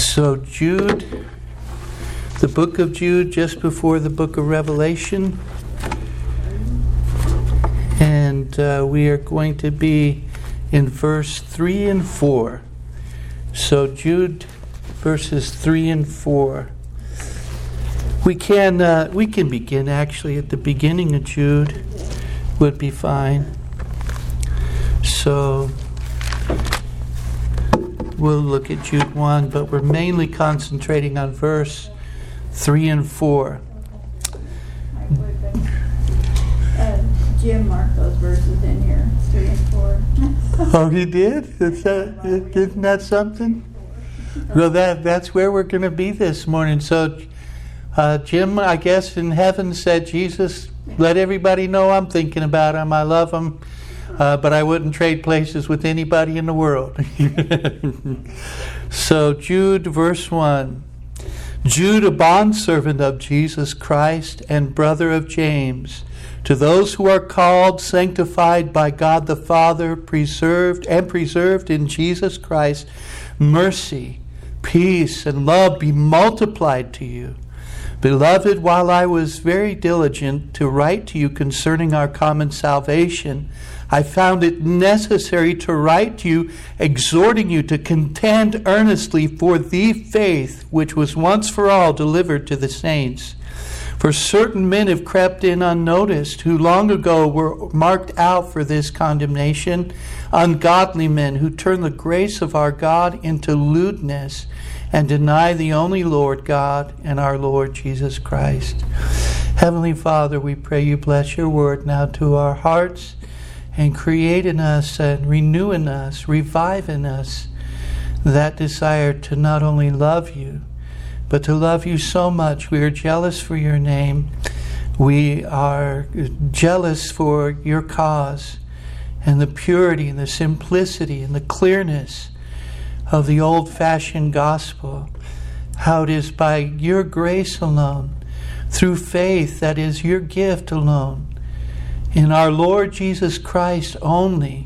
So Jude, the book of Jude, just before the book of Revelation. And we are going to be in verse 3 and 4. So Jude, verses 3 and 4. We can begin actually at the beginning of Jude. Would be fine. So we'll look at Jude 1, but we're mainly concentrating on verse 3 and 4. Jim marked those verses in here, 3 and 4. Oh, he did? Isn't that something? Well, that's where we're going to be this morning. So Jim, I guess, in heaven said, Jesus, let everybody know I'm thinking about them. I love them. But I wouldn't trade places with anybody in the world. So Jude, verse 1. Jude, a bondservant of Jesus Christ and brother of James, to those who are called, sanctified by God the Father, preserved in Jesus Christ, mercy, peace, and love be multiplied to you. Beloved, while I was very diligent to write to you concerning our common salvation, I found it necessary to write to you, exhorting you to contend earnestly for the faith which was once for all delivered to the saints. For certain men have crept in unnoticed, who long ago were marked out for this condemnation, ungodly men who turn the grace of our God into lewdness and deny the only Lord God and our Lord Jesus Christ. Heavenly Father, we pray you bless your word now to our hearts, and create in us and renew in us, revive in us that desire to not only love you, but to love you so much. We are jealous for your name. We are jealous for your cause and the purity and the simplicity and the clearness of the old-fashioned gospel. How it is by your grace alone, through faith that is your gift alone, in our Lord Jesus Christ only,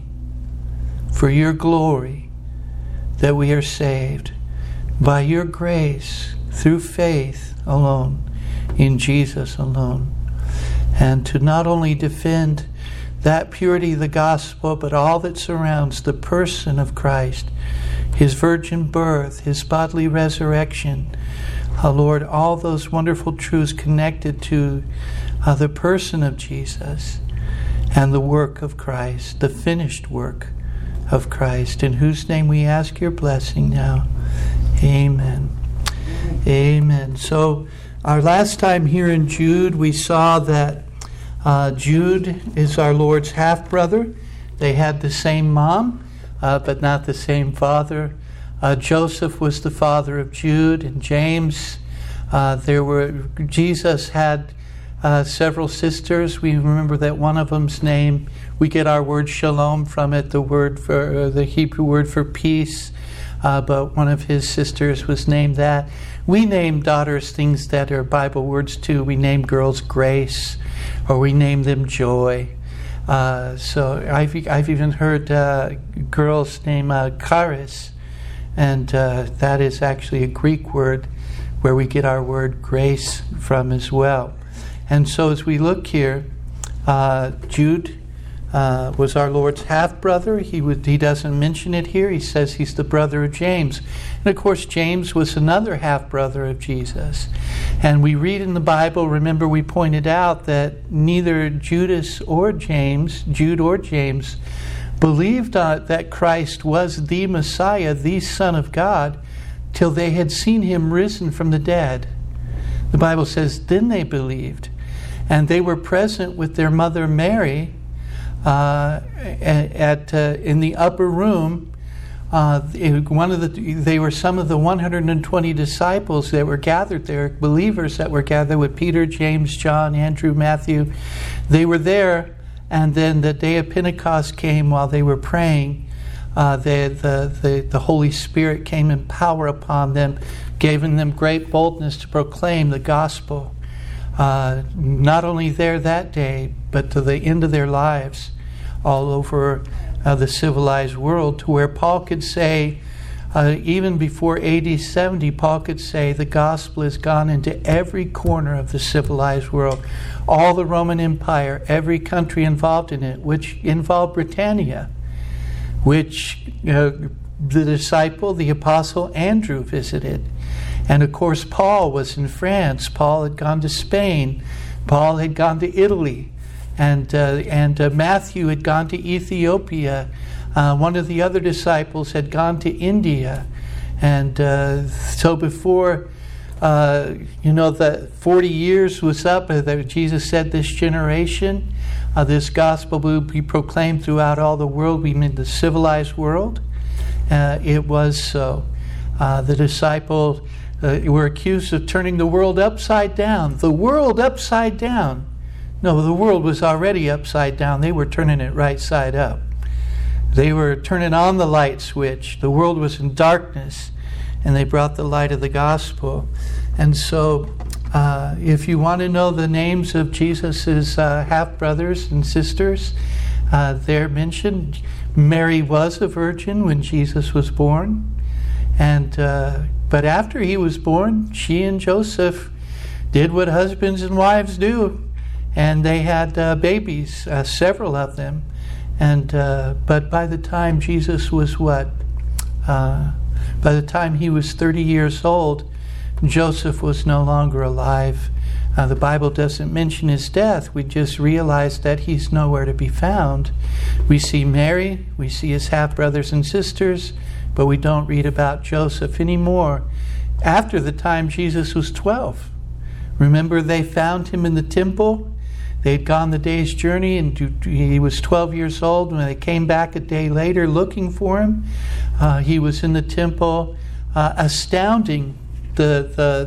for your glory, that we are saved. By your grace, through faith alone, in Jesus alone. And to not only defend that purity of the gospel, but all that surrounds the person of Christ, his virgin birth, his bodily resurrection. Lord, all those wonderful truths connected to the person of Jesus and the work of Christ, the finished work of Christ, in whose name we ask your blessing now. Amen. Amen. So our last time here in Jude, we saw that Jude is our Lord's half-brother. They had the same mom, but not the same father. Joseph was the father of Jude and James. Jesus had several sisters. We remember that one of them's name, we get our word shalom from it, the Hebrew word for peace. But one of his sisters was named that. We name daughters things that are Bible words too. We name girls Grace, or we name them Joy. So I've even heard girls name Charis, and that is actually a Greek word where we get our word grace from as well. And so as we look here, Jude was our Lord's half-brother. He doesn't mention it here. He says he's the brother of James. And of course, James was another half-brother of Jesus. And we read in the Bible, remember we pointed out that neither Jude or James, believed that Christ was the Messiah, the Son of God, till they had seen him risen from the dead. The Bible says, then they believed. And they were present with their mother Mary in the upper room. They were some of the 120 disciples that were gathered there, believers that were gathered with Peter, James, John, Andrew, Matthew. They were there, and then the day of Pentecost came while they were praying. The Holy Spirit came in power upon them, giving them great boldness to proclaim the gospel. Not only there that day, but to the end of their lives, all over the civilized world, to where Paul could say, Even before AD 70, Paul could say the gospel has gone into every corner of the civilized world. All the Roman Empire, every country involved in it, which involved Britannia, which the disciple, the apostle Andrew visited. And of course, Paul was in France. Paul had gone to Spain. Paul had gone to Italy. And Matthew had gone to Ethiopia. One of the other disciples had gone to India. And so before, the 40 years was up, Jesus said this generation, this gospel will be proclaimed throughout all the world. We mean the civilized world. It was so. The disciples were accused of turning the world upside down. The world upside down. No, the world was already upside down. They were turning it right side up. They were turning on the light switch. The world was in darkness, and they brought the light of the gospel. And so, if you want to know the names of Jesus' half-brothers and sisters, they're mentioned. Mary was a virgin when Jesus was born. But after he was born, she and Joseph did what husbands and wives do. And they had babies, several of them. But by the time Jesus was by the time he was 30 years old, Joseph was no longer alive. The Bible doesn't mention his death. We just realize that he's nowhere to be found. We see Mary, we see his half-brothers and sisters, but we don't read about Joseph anymore. After the time Jesus was 12. Remember, they found him in the temple. They'd gone the day's journey, and he was 12 years old. When they came back a day later looking for him, he was in the temple, astounding the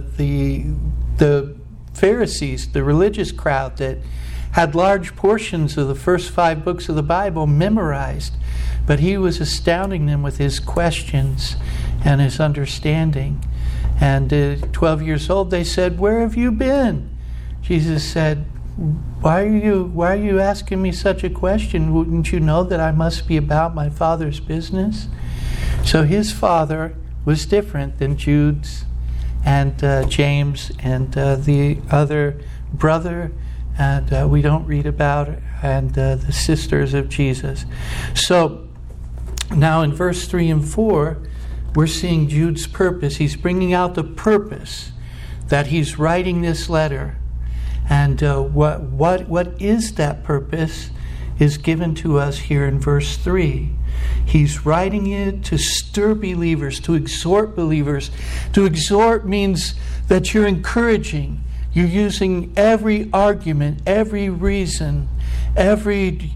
Pharisees, the religious crowd that had large portions of the first 5 books of the Bible memorized. But he was astounding them with his questions and his understanding. And at 12 years old, they said, "Where have you been?" Jesus said, Why are you asking me such a question? Wouldn't you know that I must be about my Father's business? So his father was different than Jude's and James and the other brother, and we don't read about, and the sisters of Jesus. So now in verse 3 and 4, we're seeing Jude's purpose. He's bringing out the purpose that he's writing this letter. And what is that purpose is given to us here in verse 3. He's writing it to stir believers, to exhort believers. To exhort means that you're encouraging. You're using every argument, every reason, everything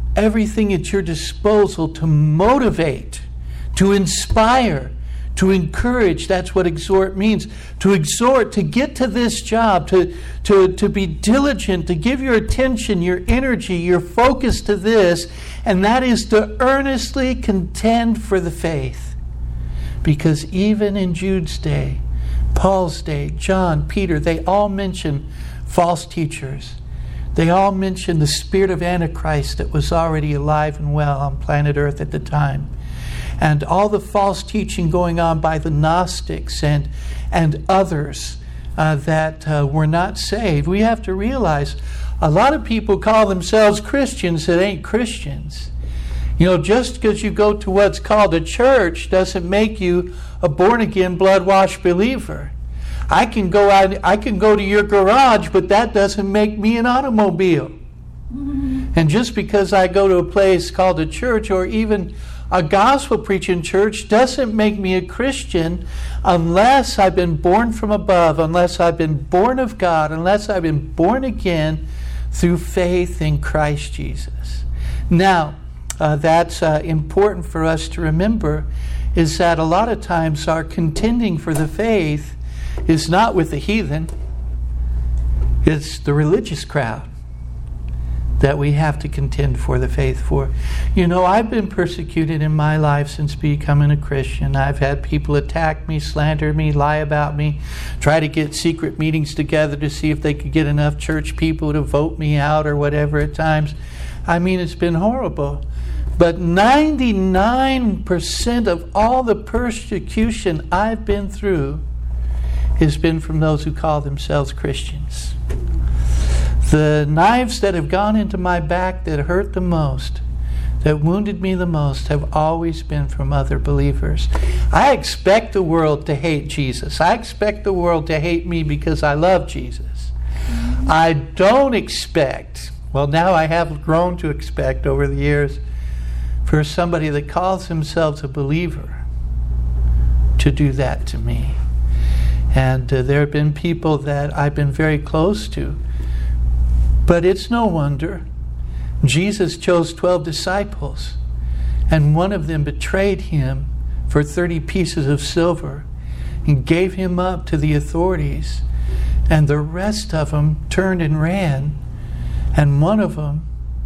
at your disposal to motivate, to inspire, to encourage. That's what exhort means. To exhort, to get to this job, to be diligent, to give your attention, your energy, your focus to this, and that is to earnestly contend for the faith. Because even in Jude's day, Paul's day, John, Peter, they all mention false teachers. They all mention the spirit of Antichrist that was already alive and well on planet Earth at the time. And all the false teaching going on by the Gnostics and others that were not saved. We have to realize a lot of people call themselves Christians that ain't Christians. You know, just because you go to what's called a church doesn't make you a born-again, blood-washed believer. I can go to your garage, but that doesn't make me an automobile. And just because I go to a place called a church or even a gospel preaching church doesn't make me a Christian unless I've been born from above, unless I've been born of God, unless I've been born again through faith in Christ Jesus. Now, that's important for us to remember, is that a lot of times our contending for the faith is not with the heathen, it's the religious crowd that we have to contend for the faith for. You know, I've been persecuted in my life since becoming a Christian. I've had people attack me, slander me, lie about me, try to get secret meetings together to see if they could get enough church people to vote me out or whatever at times. I mean, it's been horrible. But 99% of all the persecution I've been through has been from those who call themselves Christians. The knives that have gone into my back that hurt the most, that wounded me the most, have always been from other believers. I expect the world to hate Jesus. I expect the world to hate me because I love Jesus. I don't expect, well, now I have grown to expect over the years, for somebody that calls themselves a believer to do that to me. And there have been people that I've been very close to. But it's no wonder. Jesus chose 12 disciples, and one of them betrayed him for 30 pieces of silver and gave him up to the authorities. And the rest of them turned and ran. And one of them,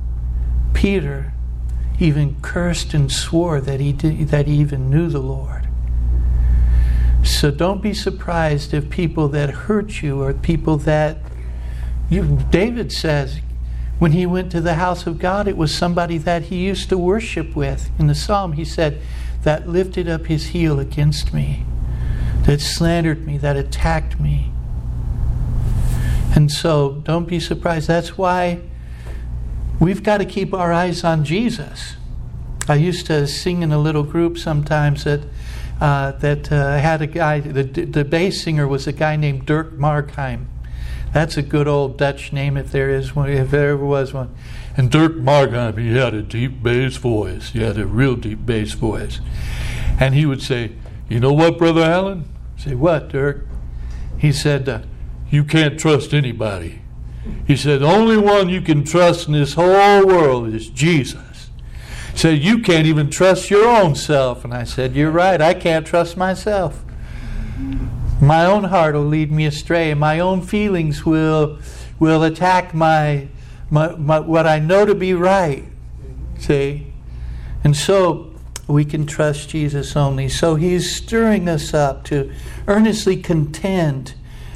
Peter, even cursed and swore that he even knew the Lord. So don't be surprised if people that hurt you or people that David says when he went to the house of God, it was somebody that he used to worship with. In the psalm he said, that lifted up his heel against me, that slandered me, that attacked me. And so don't be surprised. That's why we've got to keep our eyes on Jesus. I used to sing in a little group sometimes that had a guy, the bass singer was a guy named Dirk Markheim. That's a good old Dutch name if there is one, if there ever was one. And Dirk Markheim, he had a deep bass voice. He had a real deep bass voice. And he would say, "You know what, Brother Allen?" I say, "What, Dirk?" He said, "You can't trust anybody." He said, "The only one you can trust in this whole world is Jesus." He said, "You can't even trust your own self." And I said, "You're right, I can't trust myself. My own heart will lead me astray. My own feelings will attack my what I know to be right." See? And so we can trust Jesus only. So he's stirring us up to earnestly contend,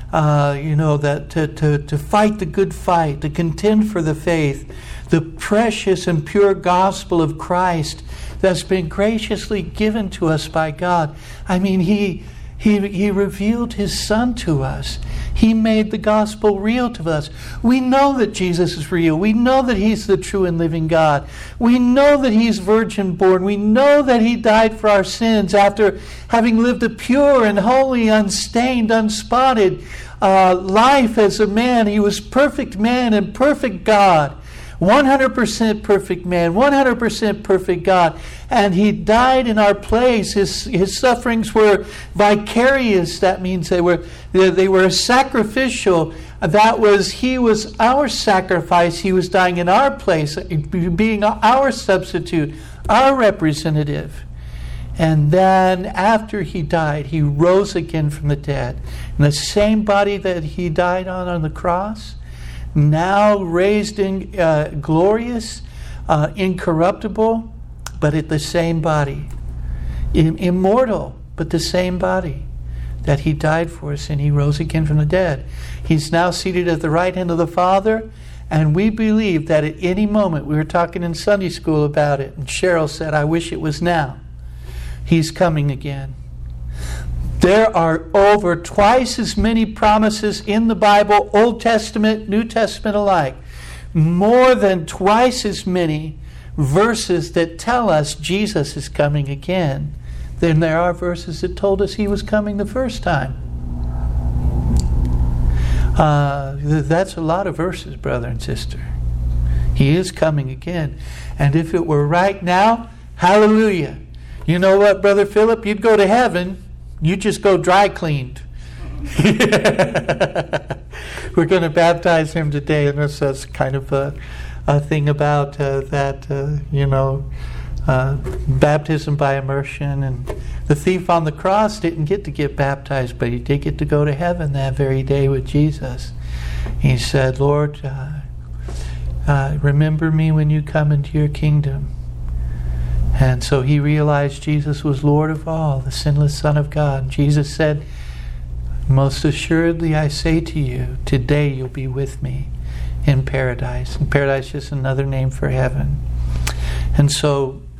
that to fight the good fight, to contend for the faith, the precious and pure gospel of Christ that's been graciously given to us by God. I mean, He revealed His Son to us. He made the gospel real to us. We know that Jesus is real. We know that He's the true and living God. We know that He's virgin born. We know that He died for our sins after having lived a pure and holy, unstained, unspotted life as a man. He was perfect man and perfect God. 100% perfect man, 100% perfect God. And He died in our place. His sufferings were vicarious. That means they were sacrificial. He was our sacrifice. He was dying in our place, being our substitute, our representative. And then after He died, He rose again from the dead. And the same body that He died on the cross, now raised in glorious, incorruptible, but at the same body. Immortal, but the same body that He died for us, and He rose again from the dead. He's now seated at the right hand of the Father, and we believe that at any moment, we were talking in Sunday school about it, and Cheryl said, "I wish it was now." He's coming again. There are over twice as many promises in the Bible, Old Testament, New Testament alike. More than twice as many verses that tell us Jesus is coming again than there are verses that told us He was coming the first time. That's a lot of verses, brother and sister. He is coming again. And if it were right now, hallelujah. You know what, Brother Philip? You'd go to heaven. You just go dry cleaned. We're going to baptize him today, and that's kind of a thing about baptism by immersion. And the thief on the cross didn't get to get baptized, but he did get to go to heaven that very day with Jesus. He said, "Lord, remember me when you come into your kingdom." And so he realized Jesus was Lord of all, the sinless Son of God. And Jesus said, "Most assuredly I say to you, today you'll be with me in paradise." And paradise is just another name for heaven. And so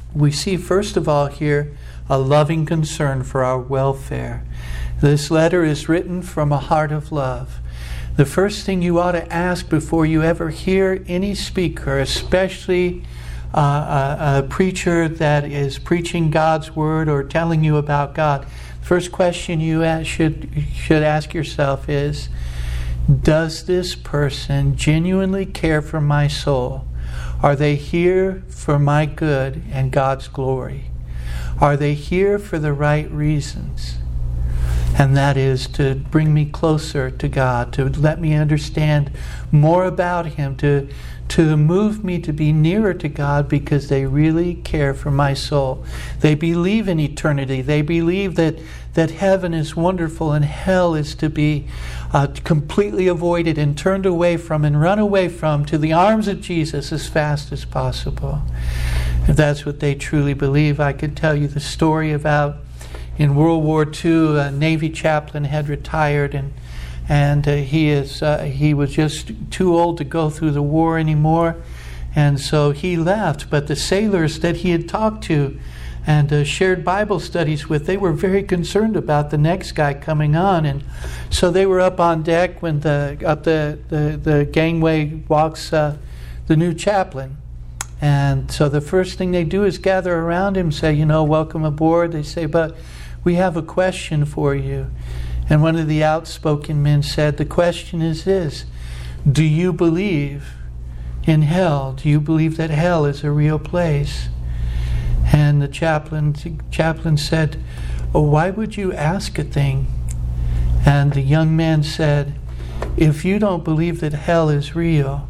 we see first of all here a loving concern for our welfare. This letter is written from a heart of love. The first thing you ought to ask before you ever hear any speaker, especially a preacher that is preaching God's word or telling you about God, the first question you should ask yourself is, does this person genuinely care for my soul? Are they here for my good and God's glory? Are they here for the right reasons? And that is to bring me closer to God, to let me understand more about Him, to move me to be nearer to God because they really care for my soul. They believe in eternity. They believe that heaven is wonderful and hell is to be completely avoided and turned away from and run away from to the arms of Jesus as fast as possible. If that's what they truly believe, I could tell you the story about in World War II, a Navy chaplain had retired, and he was just too old to go through the war anymore, and so he left. But the sailors that he had talked to and shared Bible studies with, they were very concerned about the next guy coming on, and so they were up on deck when up the gangway walks the new chaplain. And so the first thing they do is gather around him, say, welcome aboard. They say, but we have a question for you. And one of the outspoken men said, the question is this: do you believe in hell? Do you believe that hell is a real place? And the chaplain said, oh, why would you ask a thing? And the young man said, if you don't believe that hell is real,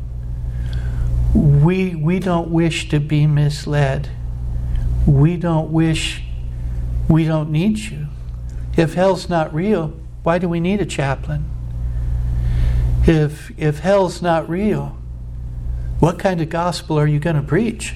we don't wish to be misled. We don't need you. If hell's not real, why do we need a chaplain? If hell's not real, what kind of gospel are you going to preach?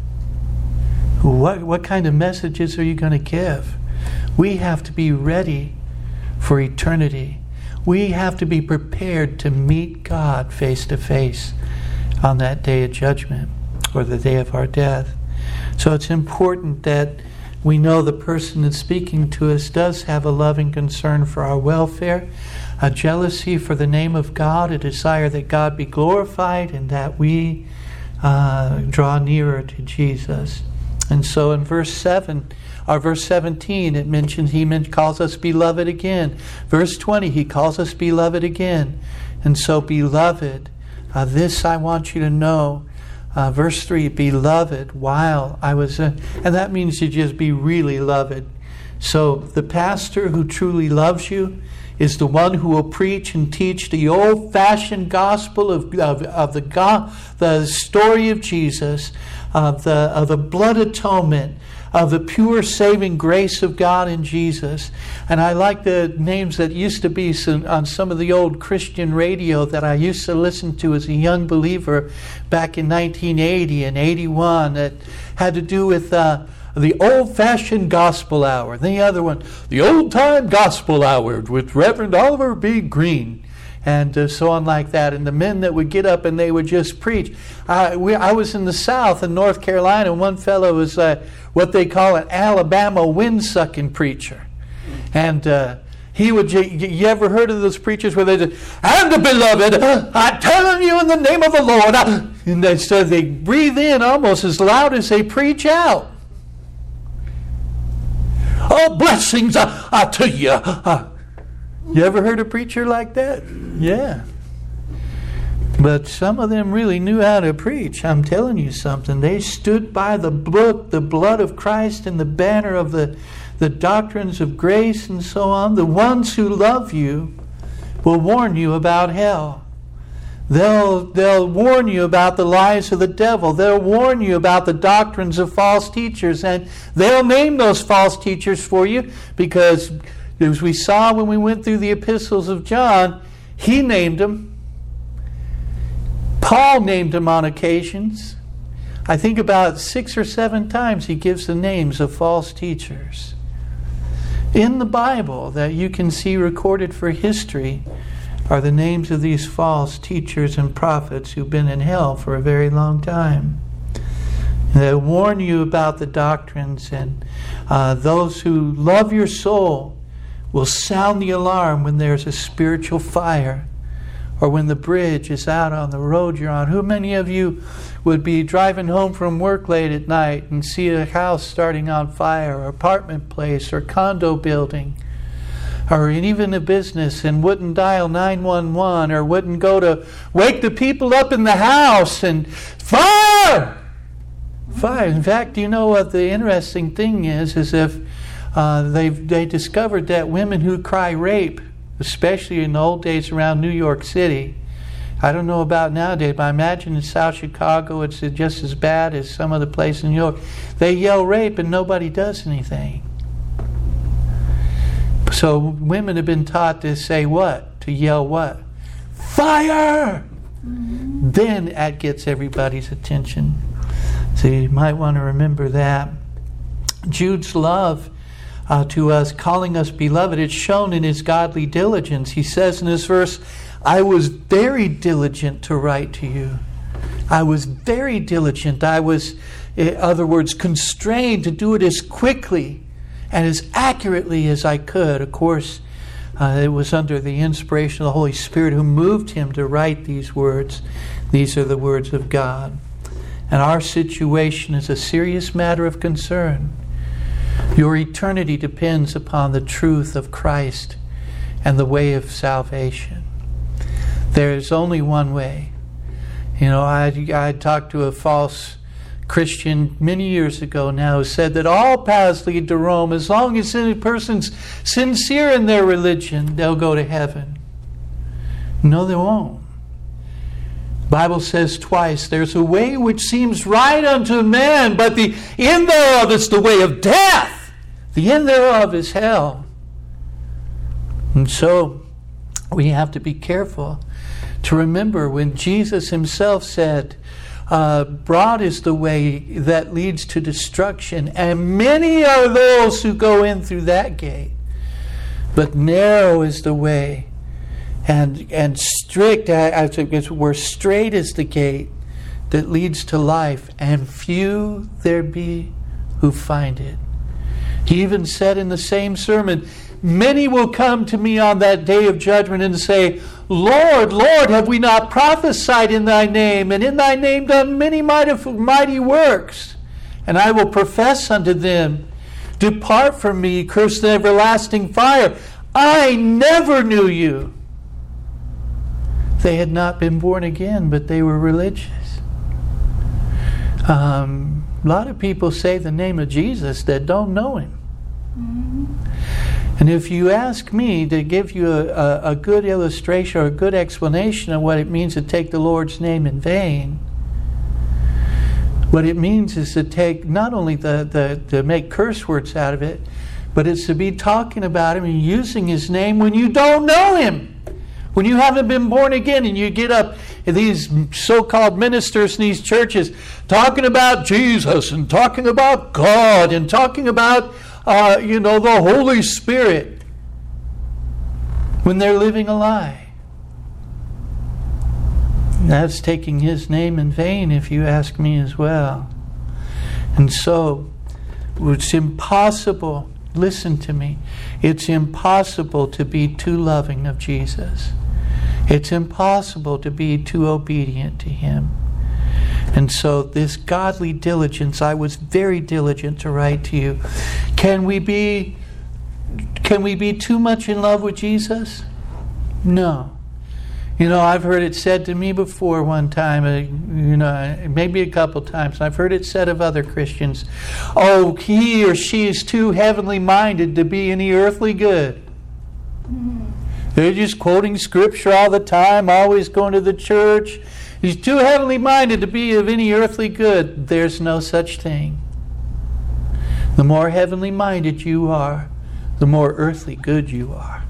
What kind of messages are you going to give? We have to be ready for eternity. We have to be prepared to meet God face to face on that day of judgment or the day of our death. So it's important that we know the person that's speaking to us does have a loving concern for our welfare, a jealousy for the name of God, a desire that God be glorified and that we draw nearer to Jesus. And so in verse 17, it mentions he calls us beloved again. Verse 20, he calls us beloved again. And so beloved, this I want you to know. Verse 3, beloved, while I was... and that means to just be really loved. So the pastor who truly loves you is the one who will preach and teach the old-fashioned gospel of the story of Jesus, of the blood atonement, of the pure saving grace of God in Jesus. And I like the names that used to be on some of the old Christian radio that I used to listen to as a young believer back in 1980 and 81 that had to do with the old-fashioned gospel hour. The other one, the old-time gospel hour with Reverend Oliver B. Green. And so on like that. And the men that would get up and they would just preach. I was in the South in North Carolina, and one fellow was what they call an Alabama wind-sucking preacher. And he would, you ever heard of those preachers where they just, and the beloved, I'm telling you in the name of the Lord. And so they breathe in almost as loud as they preach out. Oh, blessings to you. You ever heard a preacher like that? Yeah. But some of them really knew how to preach. I'm telling you something. They stood by the book, the blood of Christ, and the banner of the doctrines of grace and so on. The ones who love you will warn you about hell. They'll warn you about the lies of the devil. They'll warn you about the doctrines of false teachers. And they'll name those false teachers for you because, as we saw when we went through the epistles of John, he named them. Paul named them on occasions. I think about 6 or 7 times he gives the names of false teachers. In the Bible that you can see recorded for history are the names of these false teachers and prophets who've been in hell for a very long time. They warn you about the doctrines, and those who love your soul will sound the alarm when there's a spiritual fire, or when the bridge is out on the road you're on. Who many of you would be driving home from work late at night and see a house starting on fire, or apartment place, or condo building, or even a business, and wouldn't dial 911, or wouldn't go to wake the people up in the house and fire! Fire. In fact, you know what the interesting thing is if they discovered that women who cry rape, especially in the old days around New York City, I don't know about nowadays, but I imagine in South Chicago it's just as bad as some other places in New York. They yell rape and nobody does anything. So women have been taught to say what? To yell what? Fire! Mm-hmm. Then that gets everybody's attention. So you might want to remember that. Jude's love to us, calling us beloved, it's shown in his godly diligence. He says in this verse, I was very diligent to write to you. I was very diligent. I was, in other words, constrained to do it as quickly and as accurately as I could. Of course, it was under the inspiration of the Holy Spirit who moved him to write these words. These are the words of God. And our situation is a serious matter of concern. Your eternity depends upon the truth of Christ and the way of salvation. There is only one way. You know, I talked to a false Christian many years ago now who said that all paths lead to Rome. As long as any person's sincere in their religion, they'll go to heaven. No, they won't. The Bible says twice, there's a way which seems right unto man, but the end thereof is the way of death. The end thereof is hell. And so we have to be careful to remember when Jesus himself said, broad is the way that leads to destruction, and many are those who go in through that gate. But narrow is the way, and strict, where straight is the gate that leads to life, and few there be who find it. He even said in the same sermon, many will come to me on that day of judgment and say, Lord, Lord, have we not prophesied in thy name, and in thy name done many mighty works? And I will profess unto them, depart from me, cursed everlasting fire. I never knew you. They had not been born again, but they were religious. A lot of people say the name of Jesus that don't know him. And if you ask me to give you a good illustration or a good explanation of what it means to take the Lord's name in vain, what it means is to take not only to make curse words out of it, but it's to be talking about him and using his name when you don't know him. When you haven't been born again and you get up, these so-called ministers in these churches talking about Jesus and talking about God and talking about, the Holy Spirit, when they're living a lie. That's taking his name in vain, if you ask me as well. And so, it's impossible, listen to me, it's impossible to be too loving of Jesus. It's impossible to be too obedient to him. And so this godly diligence, I was very diligent to write to you. Can we be too much in love with Jesus? No. I've heard it said to me before one time, maybe a couple times. I've heard it said of other Christians, oh, he or she is too heavenly minded to be any earthly good. They're just quoting scripture all the time, always going to the church. He's too heavenly minded to be of any earthly good. There's no such thing. The more heavenly minded you are, the more earthly good you are.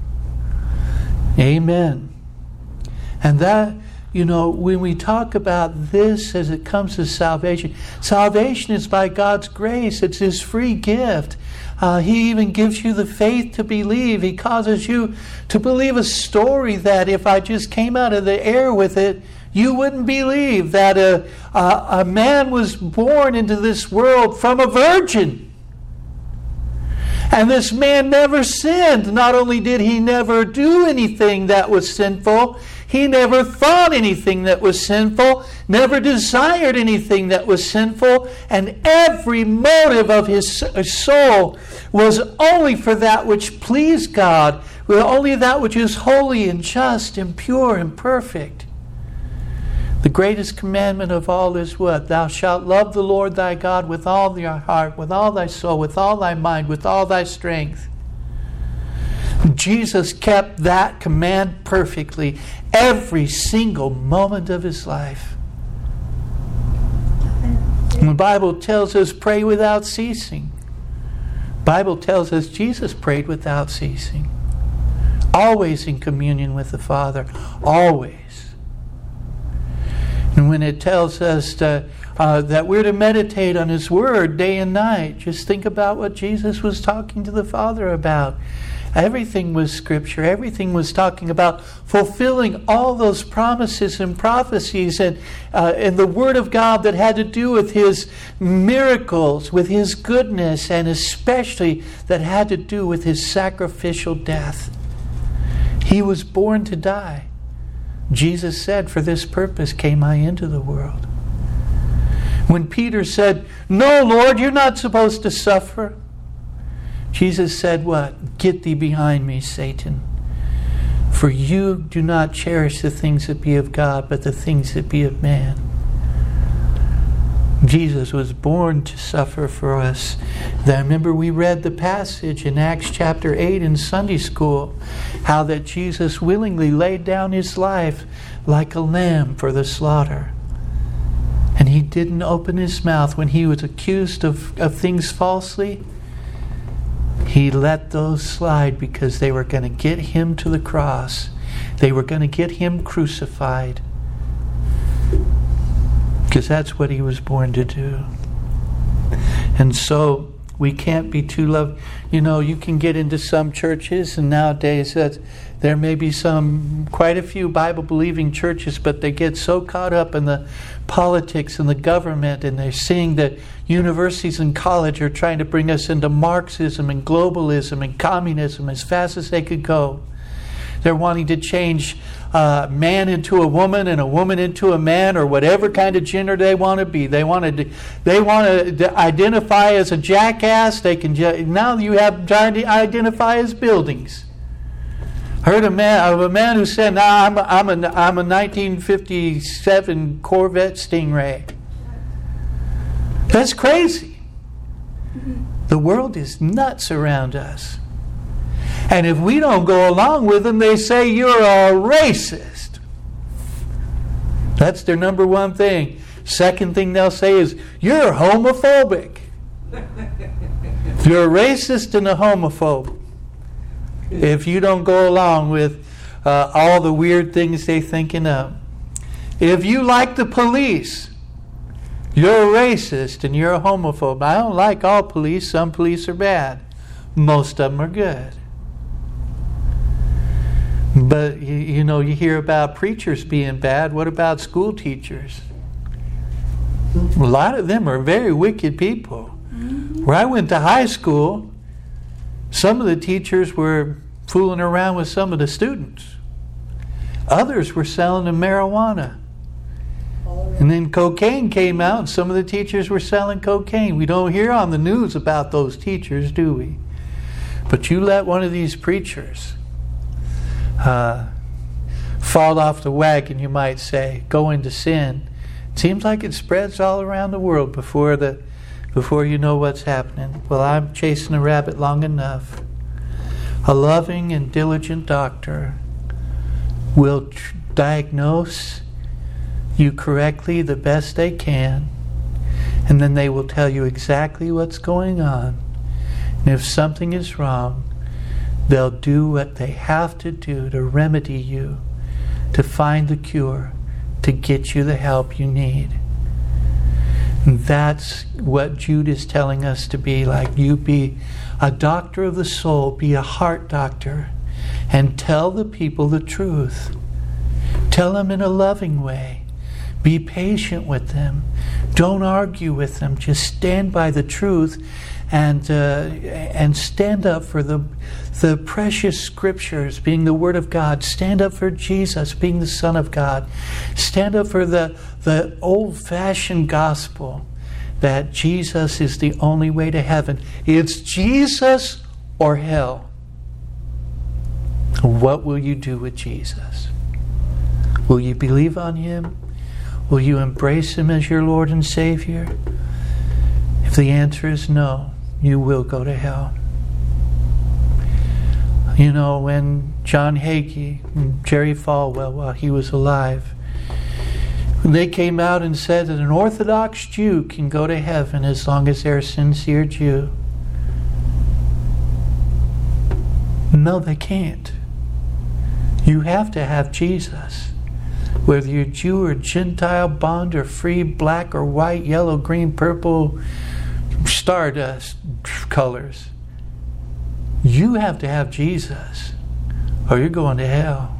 Amen. And that, when we talk about this as it comes to salvation is by God's grace. It's his free gift. He even gives you the faith to believe. He causes you to believe a story that if I just came out of the air with it, You wouldn't believe that a man was born into this world from a virgin. And this man never sinned. Not only did he never do anything that was sinful, he never thought anything that was sinful, never desired anything that was sinful, and every motive of his soul was only for that which pleased God, only that which is holy and just and pure and perfect. The greatest commandment of all is what? Thou shalt love the Lord thy God with all thy heart, with all thy soul, with all thy mind, with all thy strength. Jesus kept that command perfectly every single moment of his life. And the Bible tells us pray without ceasing. The Bible tells us Jesus prayed without ceasing. Always in communion with the Father. Always. And when it tells us that we're to meditate on His Word day and night, just think about what Jesus was talking to the Father about. Everything was Scripture. Everything was talking about fulfilling all those promises and prophecies and the Word of God that had to do with His miracles, with His goodness, and especially that had to do with His sacrificial death. He was born to die. Jesus said, "For this purpose came I into the world." When Peter said, "No, Lord, you're not supposed to suffer," Jesus said what? "Get thee behind me, Satan. For you do not cherish the things that be of God, but the things that be of man." Jesus was born to suffer for us. I remember we read the passage in Acts chapter 8 in Sunday school, how that Jesus willingly laid down His life like a lamb for the slaughter. And He didn't open His mouth when He was accused of things falsely. He let those slide because they were going to get Him to the cross. They were going to get Him crucified. Because that's what He was born to do. And so we can't be too loved. You know, you can get into some churches, and nowadays there may be quite a few Bible-believing churches, but they get so caught up in the politics and the government, and they're seeing that universities and college are trying to bring us into Marxism and globalism and communism as fast as they could go. They're wanting to change man into a woman and a woman into a man, or whatever kind of gender they want to be. They want to identify as a jackass. They can now you have trying to identify as buildings. I heard of a man who said, "I'm a 1957 Corvette Stingray." That's crazy. The world is nuts around us. And if we don't go along with them, they say you're a racist. That's their number one thing. Second thing they'll say is, you're homophobic. You're a racist and a homophobe if you don't go along with all the weird things they're thinking of. If you like the police, you're a racist and you're a homophobe. I don't like all police. Some police are bad. Most of them are good. But, you know, you hear about preachers being bad. What about school teachers? A lot of them are very wicked people. Where I went to high school, some of the teachers were fooling around with some of the students. Others were selling them marijuana. And then cocaine came out, and some of the teachers were selling cocaine. We don't hear on the news about those teachers, do we? But you let one of these preachers fall off the wagon, you might say, go into sin. It seems like it spreads all around the world before you know what's happening. Well, I'm chasing a rabbit long enough. A loving and diligent doctor will diagnose you correctly the best they can, and then they will tell you exactly what's going on. And if something is wrong, they'll do what they have to do to remedy you, to find the cure, to get you the help you need. And that's what Jude is telling us to be like. You be a doctor of the soul, be a heart doctor, and tell the people the truth. Tell them in a loving way. Be patient with them. Don't argue with them. Just stand by the truth and stand up for the precious scriptures being the Word of God. Stand up for Jesus being the Son of God. Stand up for the old-fashioned gospel that Jesus is the only way to heaven. It's Jesus or hell. What will you do with Jesus? Will you believe on Him? Will you embrace Him as your Lord and Savior? If the answer is no, you will go to hell. You know, when John Hagee and Jerry Falwell, while he was alive, when they came out and said that an Orthodox Jew can go to heaven as long as they're a sincere Jew. No, they can't. You have to have Jesus. Whether you're Jew or Gentile, bond or free, black or white, yellow, green, purple, stardust colors. You have to have Jesus or you're going to hell.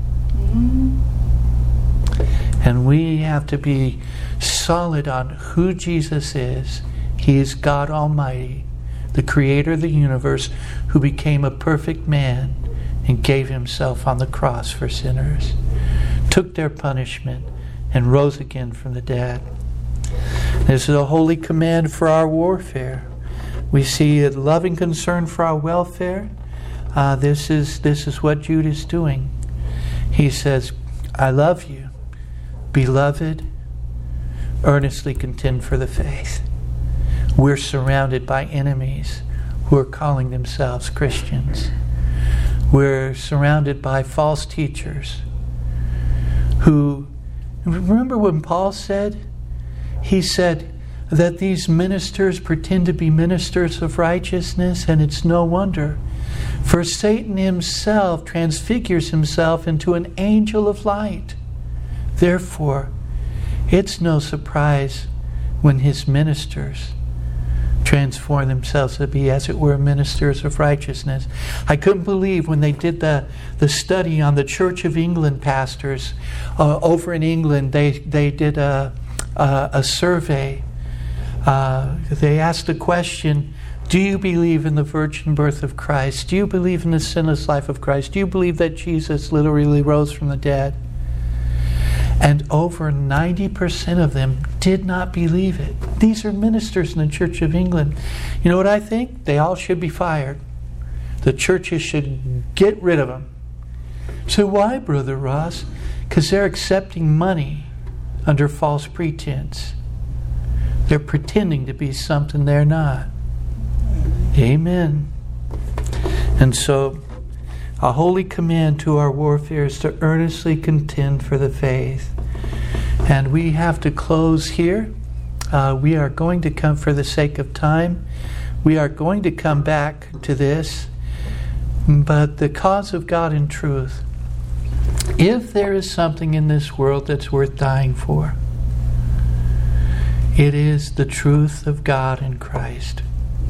And we have to be solid on who Jesus is. He is God Almighty, the creator of the universe, who became a perfect man and gave Himself on the cross for sinners, took their punishment, and rose again from the dead. This is a holy command for our warfare. We see a loving concern for our welfare. This is what Jude is doing. He says, I love you, beloved, earnestly contend for the faith. We're surrounded by enemies who are calling themselves Christians. We're surrounded by false teachers who, remember when Paul said? He said that these ministers pretend to be ministers of righteousness, and it's no wonder. For Satan himself transfigures himself into an angel of light. Therefore, it's no surprise when his ministers transform themselves to be, as it were, ministers of righteousness. I couldn't believe when they did the study on the Church of England pastors over in England. They did a survey. They asked the question, do you believe in the virgin birth of Christ? Do you believe in the sinless life of Christ? Do you believe that Jesus literally rose from the dead? And over 90% of them did not believe it. These are ministers in the Church of England. You know what I think? They all should be fired. The churches should get rid of them. So why, Brother Ross? Because they're accepting money under false pretense. They're pretending to be something they're not. Amen. And so, a holy command to our warfare is to earnestly contend for the faith. And we have to close here. We are going to come, for the sake of time, we are going to come back to this. But the cause of God and truth, if there is something in this world that's worth dying for, it is the truth of God in Christ.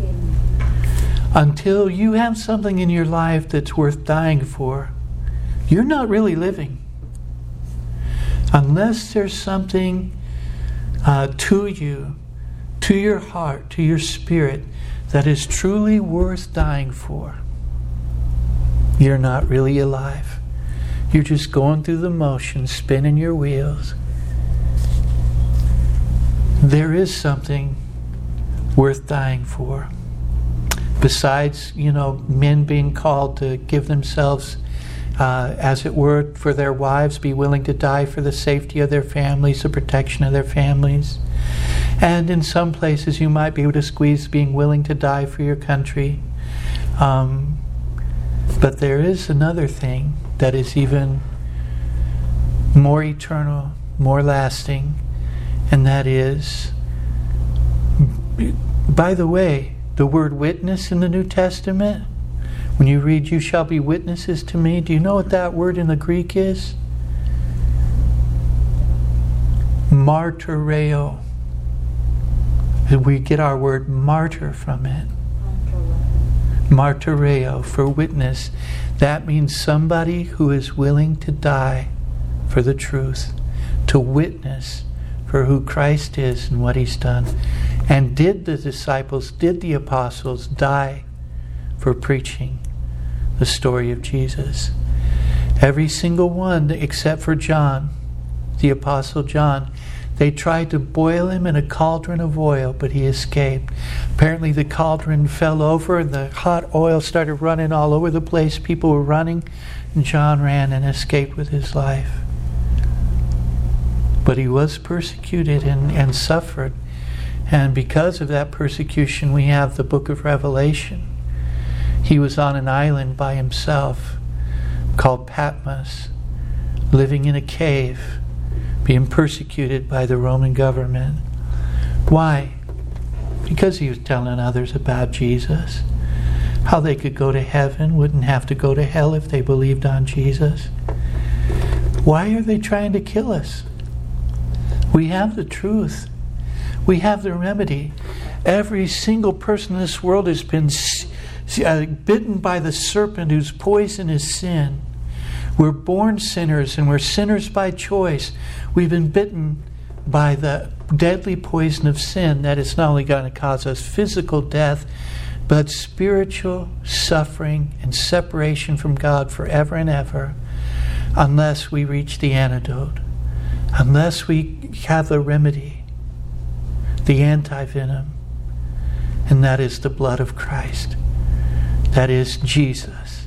Until you have something in your life that's worth dying for, you're not really living. Unless there's something to you, to your heart, to your spirit, that is truly worth dying for, you're not really alive. You're just going through the motions, spinning your wheels. There is something worth dying for. Besides, men being called to give themselves, as it were, for their wives, be willing to die for the safety of their families, the protection of their families. And in some places you might be able to squeeze being willing to die for your country. But there is another thing that is even more eternal, more lasting, and that is, by the way, the word witness in the New Testament, when you read, you shall be witnesses to me, do you know what that word in the Greek is? Martyreo. We get our word martyr from it. Martyreo, for witness. That means somebody who is willing to die for the truth, to witness for who Christ is and what He's done. And did the disciples, did the apostles die for preaching the story of Jesus? Every single one except for John, the Apostle John. They tried to boil him in a cauldron of oil, but he escaped. Apparently the cauldron fell over and the hot oil started running all over the place. People were running, and John ran and escaped with his life. But he was persecuted and suffered. And because of that persecution, we have the book of Revelation. He was on an island by himself called Patmos, living in a cave, being persecuted by the Roman government. Why? Because he was telling others about Jesus. How they could go to heaven, wouldn't have to go to hell if they believed on Jesus. Why are they trying to kill us? We have the truth. We have the remedy. Every single person in this world has been bitten by the serpent whose poison is sin. We're born sinners and we're sinners by choice. We've been bitten by the deadly poison of sin that is not only going to cause us physical death, but spiritual suffering and separation from God forever and ever, unless we reach the antidote, unless we have the remedy, the antivenom, and that is the blood of Christ. That is Jesus.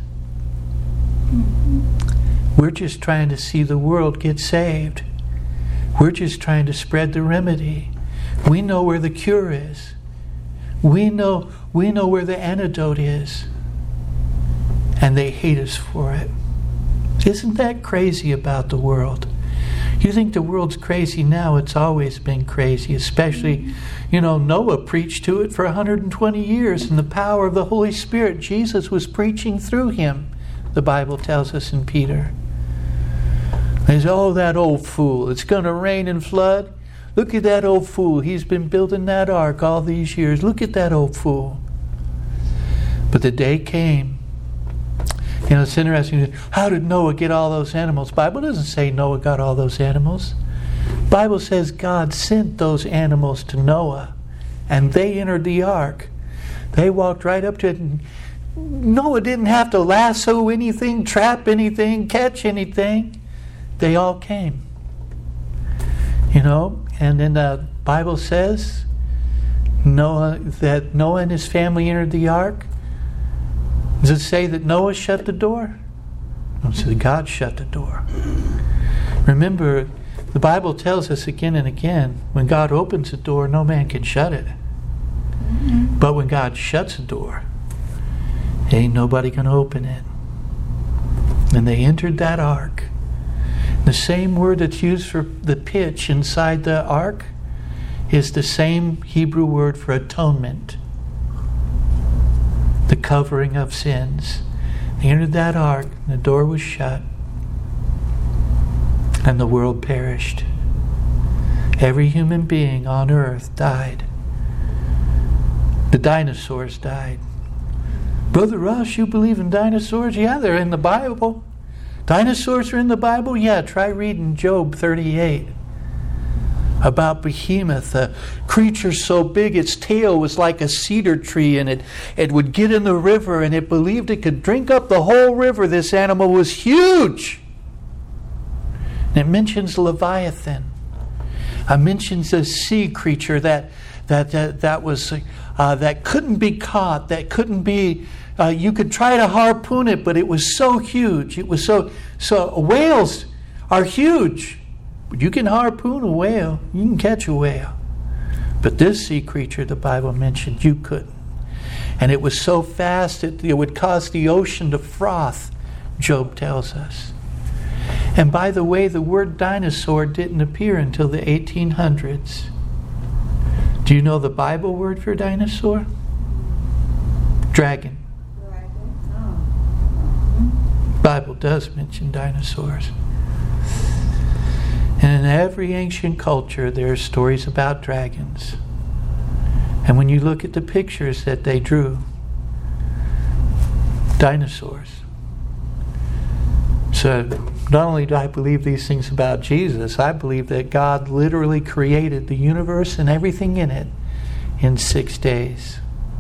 We're just trying to see the world get saved. We're just trying to spread the remedy. We know where the cure is. We know where the antidote is. And they hate us for it. Isn't that crazy about the world? You think the world's crazy now? It's always been crazy. Especially, Noah preached to it for 120 years in the power of the Holy Spirit. Jesus was preaching through him, the Bible tells us in Peter. They say, oh, that old fool. It's going to rain and flood. Look at that old fool. He's been building that ark all these years. Look at that old fool. But the day came. It's interesting. How did Noah get all those animals? The Bible doesn't say Noah got all those animals. The Bible says God sent those animals to Noah, and they entered the ark. They walked right up to it. And Noah didn't have to lasso anything, trap anything, catch anything. They all came. And then the Bible says that Noah and his family entered the ark. Does it say that Noah shut the door? No, it says God shut the door. Remember, the Bible tells us again and again, when God opens a door, no man can shut it. But when God shuts a door, ain't nobody going to open it. And they entered that ark. The same word that's used for the pitch inside the ark is the same Hebrew word for atonement. The covering of sins. They entered that ark, and the door was shut, and the world perished. Every human being on earth died. The dinosaurs died. Brother Ross, you believe in dinosaurs? Yeah, they're in the Bible. Dinosaurs are in the Bible? Yeah, try reading Job 38. About Behemoth, a creature so big its tail was like a cedar tree, and it would get in the river, and it believed it could drink up the whole river. This animal was huge. And it mentions Leviathan. It mentions a sea creature that couldn't be caught, that couldn't be. You could try to harpoon it, but it was so huge. It was so. Whales are huge. You can harpoon a whale. You can catch a whale. But this sea creature the Bible mentioned, you couldn't. And it was so fast it would cause the ocean to froth, Job tells us. And by the way, the word dinosaur didn't appear until the 1800s. Do you know the Bible word for dinosaur? Dragon. The Bible does mention dinosaurs. And in every ancient culture, there are stories about dragons. And when you look at the pictures that they drew, dinosaurs. So not only do I believe these things about Jesus, I believe that God literally created the universe and everything in it in 6 days.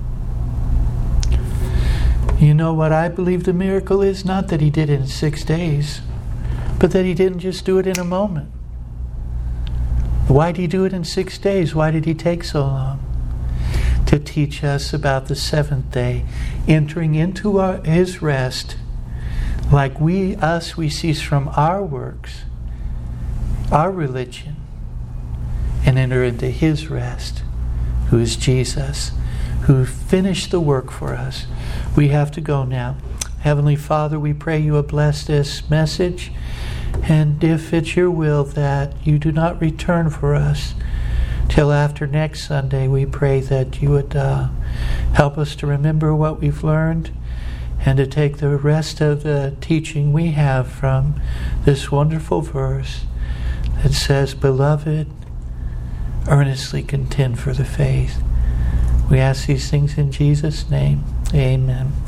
You know what I believe the miracle is? Not that he did it in 6 days, but that he didn't just do it in a moment. Why did he do it in 6 days? Why did he take so long? To teach us about the seventh day, entering into his rest, like we cease from our works, our religion, and enter into his rest, who is Jesus, who finished the work for us. We have to go now. Heavenly Father, we pray you would bless this message, and if it's your will that you do not return for us till after next Sunday, we pray that you would help us to remember what we've learned and to take the rest of the teaching we have from this wonderful verse that says, "Beloved, earnestly contend for the faith." We ask these things in Jesus' name. Amen.